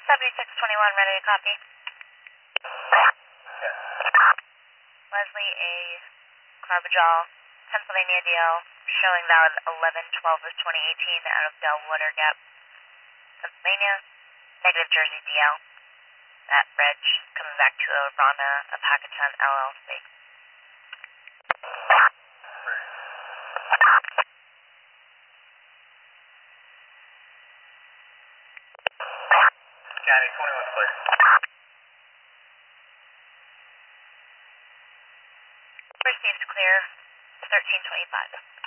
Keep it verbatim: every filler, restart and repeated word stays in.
seventy-six twenty-one, ready to copy. Leslie A. Carbajal, Pennsylvania D L, showing valid eleven twelve of twenty eighteen out of Delwater Gap, Pennsylvania. Negative Jersey D L. At Reg, coming back to Orana, Apacaton L L C. County twenty-one, clear. Received clear, thirteen twenty-five.